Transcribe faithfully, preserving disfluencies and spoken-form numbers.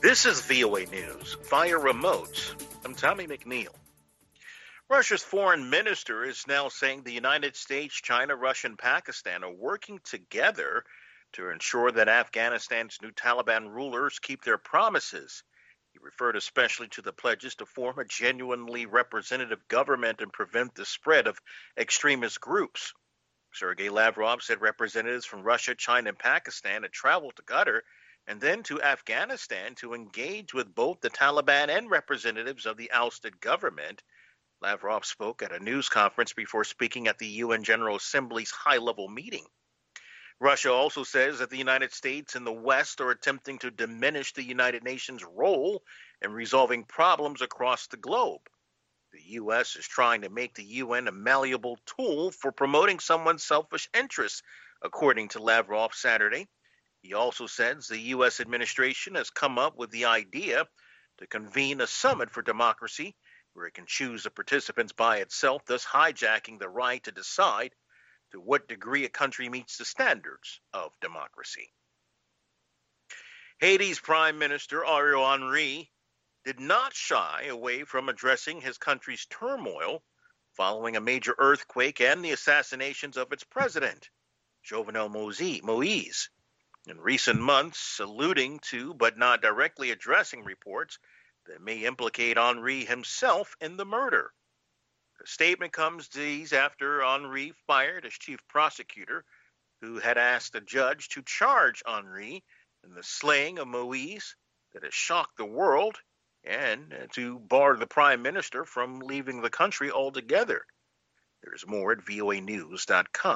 This is V O A News via remote. I'm Tommy McNeil. Russia's foreign minister is now saying the United States, China, Russia, and Pakistan are working together to ensure that Afghanistan's new Taliban rulers keep their promises. He referred especially to the pledges to form a genuinely representative government and prevent the spread of extremist groups. Sergei Lavrov said representatives from Russia, China, and Pakistan had traveled to Qatar and then to Afghanistan to engage with both the Taliban and representatives of the ousted government. Lavrov spoke at a news conference before speaking at the U N General Assembly's high-level meeting. Russia also says that the United States and the West are attempting to diminish the United Nations' role in resolving problems across the globe. The U S is trying to make the U N a malleable tool for promoting someone's selfish interests, according to Lavrov Saturday. He also says the U S administration has come up with the idea to convene a summit for democracy where it can choose the participants by itself, thus hijacking the right to decide to what degree a country meets the standards of democracy. Haiti's Prime Minister Ariel Henry did not shy away from addressing his country's turmoil following a major earthquake and the assassinations of its president, Jovenel Moise. In recent months, alluding to but not directly addressing reports that may implicate Henry himself in the murder. The statement comes days after Henry fired as chief prosecutor, who had asked a judge to charge Henry in the slaying of Moise that has shocked the world and to bar the prime minister from leaving the country altogether. There's more at V O A news dot com.